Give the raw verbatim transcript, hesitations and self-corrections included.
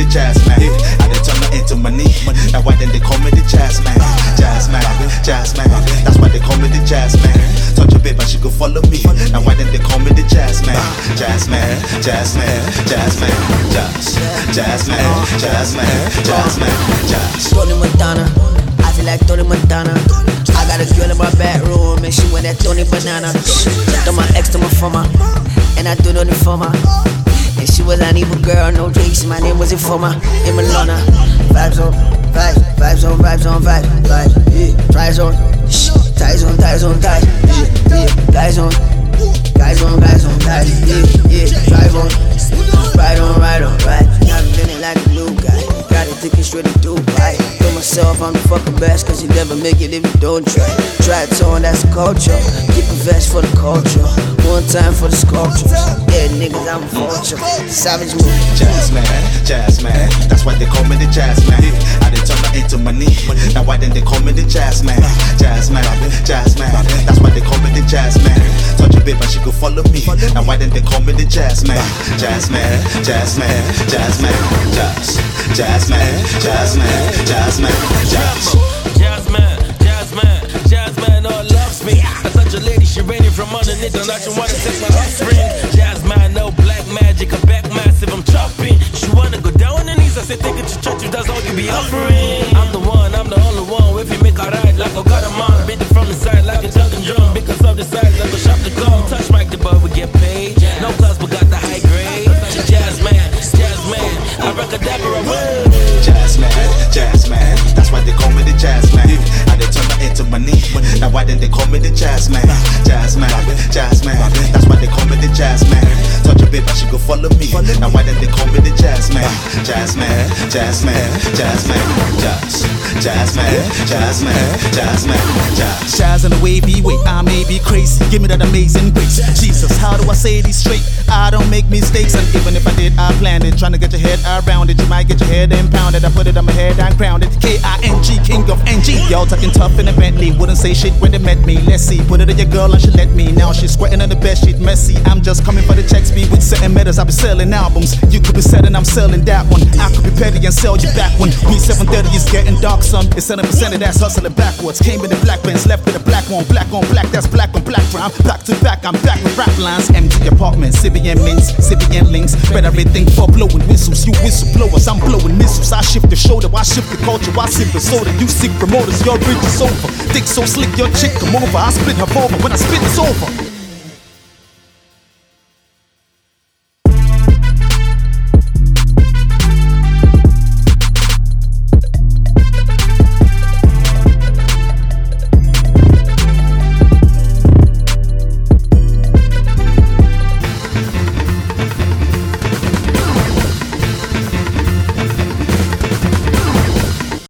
the jazz man. I done turn her into money. Now why then they call me the jazz man? Jazz man, jazz man. That's why they call me the jazz man. Touch a bit, but she go follow me. Now why then they call me the jazz man? Jazz man, jazz man, jazz man, jazz, jazz man, jazz man, jazz man, jazz. Tony Montana, I feel like Tony Montana. I got a girl in my bedroom and she want that Tony Banana. Throw my ex to my former, and I do nothing for my. And she was an evil girl, no drinks. My name was Informer, in Milana. Vibes on, vibes, vibes on, vibes on, vibes, vibes, yeah. Tries on, shh, ties on, ties on, ties, yeah, yeah. Guys on, guys on, guys on, guys, yeah, yeah. Drive on, ride on, ride on, ride. Now I'm feeling like a new guy. Got it thinking straight to Dubai. Told myself I'm the fucking best, cause you never make it if you don't try. Try it on, that's the culture. Keep a vest for the culture. One time for the sculptures. Yeah, niggas, I'm a vulture. Savage move. Jazz man, jazz man. That's why they call me the jazz man. I done turn her into money. Now why then they call me the jazz man? Jazz man, jazz man. That's why they call me the jazz man. Touch a bit, but she go follow me. Now why then they call me the jazz man? Jazz man, jazz man, jazz man, jazz, jazz man, jazz man, jazz man, jazz. Jazz man, jazz man, jazz man, all loves me. I'm such a lady, she raining from underneath, and I just wanna take my offspring. Jazz man, no black magic, a back massive, I'm chopping. She wanna go down on her knees, I said take it to church, if that's all you be offering. I'm the one, I'm the only one. If you make her ride like a Okadaman, beat it from the side like a jugging drum. Because of the size, I go shop the gum. Touch mic, the boy, we get paid. No class, but got the high grade. Jazz man, jazz man, I rock a dapper away. Jazz man, jazz man. That's why they call me the jazz man. I done turn her into money. Now why then they call me the jazz man? Jazz man, jazz man. That's why they call me the jazz man. Touch a bit, but she go follow me. Now why then they call me the jazz man? Jazz man, jazz man, jazz man, jazz, jazz man, jazz man, jazz man, jazz. Jazz in a wavy way, I may be crazy. Give me that amazing grace. Jesus, how do I say these straight? I don't make mistakes, and even if I did, I planned it. Trying to get your head around it, you might get your head impounded. I put it on my head and crowned it. K I N G, King of N G. Y'all talking tough in a Bentley. Wouldn't say shit when they met me. Let's see, put it on your girl and she let me. Now she's squatting on the bed sheet, messy. I'm just coming for the checks, be with certain metals. I be selling albums. You could be selling, I'm selling that one. I could be petty and sell you that one. Me seven thirty is getting dark, son. It's seven percent of that's hustling backwards. Came in the black pants, left with a black one. Black on black, that's black on black crime. Back to back, I'm back with rap lines. Empty apartments, C B N mints, C B N links. Better everything for blowing whistles. You whistleblowers, I'm blowing missiles. I shift the shoulder, I shift the culture. I sip the soda, you seek promoters. Your bridge is over. Dick so slick, your chick come over. I split her over. When I spit, it's over.